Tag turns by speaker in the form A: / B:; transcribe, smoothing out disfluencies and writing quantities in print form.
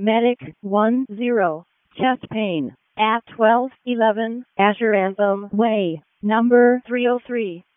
A: Medic 10, chest pain, at 1211 Azure Anthem Way, number 303.